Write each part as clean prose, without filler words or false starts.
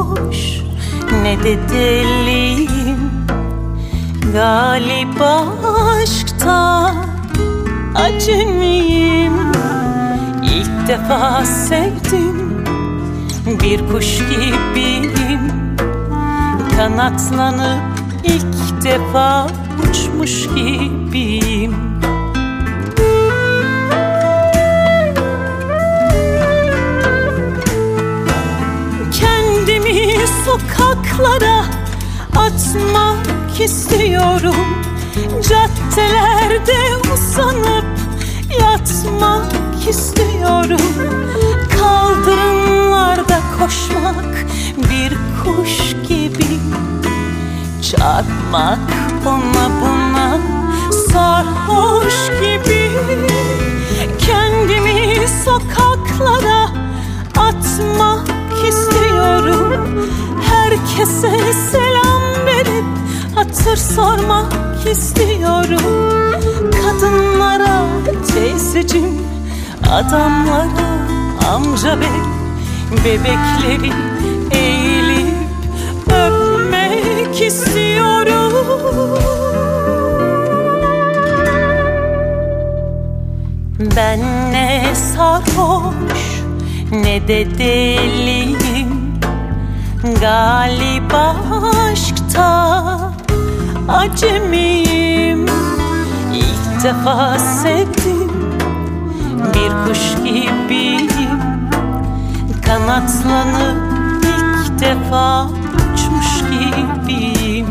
sarhoş ne de deliyim. Galiba aşkta acemiyim. İlk defa sevdim, bir kuş gibiyim. Kanatlanıp ilk defa uçmuş gibiyim. Kendimi sokaklara atmak istiyorum. Caddelerde uzanıp yatmak istiyorum. Kaldırımlarda koşmak bir kuş gibi. Çarpmak ona buna sarhoş gibi. Kendimi sokaklara atmak istiyorum. Herkese selam verip hatır sormak istiyorum. Kadınlara teyzeciğim, adamlara amca bey, bebekleri eğilip öpmek istiyorum. Ben ne sarhoş ne de deliyim. Galiba aşkta acemiyim. İlk defa sevdim, bir kuş gibiyim. Kanatlanıp ilk defa uçmuş gibiyim.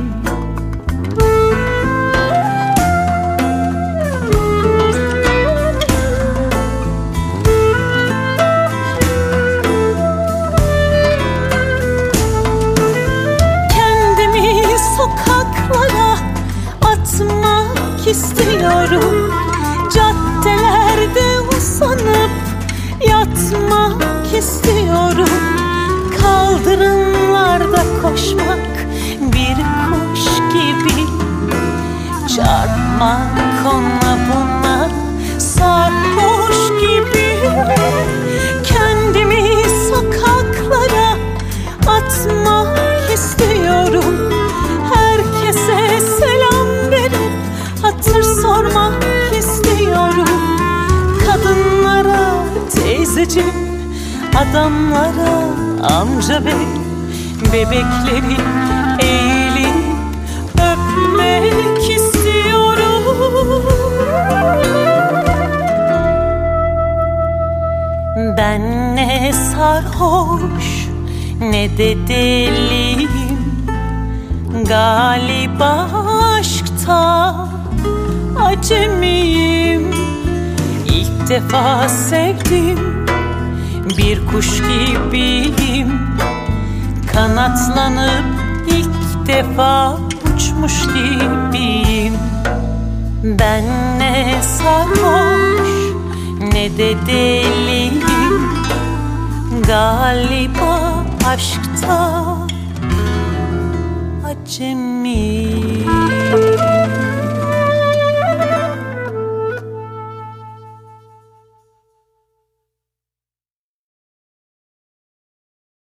Kendimi sokaklara atmak istiyorum. Caddelerde uzanıp yatmak istiyorum. Kaldırımlarda koşmak bir kuş gibi. Çarpmak ona buna sarhoş gibi. Kendimi sokaklara atmak istiyorum. Herkese selam verip hatır sormak istiyorum. Kadınlara teyzeciğim, adamlara amca bey, bebekleri eğilip öpmek istiyorum. Ben ne sarhoş ne de deliyim. Galiba aşkta acemiyim. İlk defa sevdim, bir kuş gibiyim. Kanatlanıp ilk defa uçmuş gibiyim. Ben ne sarhoş ne de deliyim. Galiba aşkta acemiyim.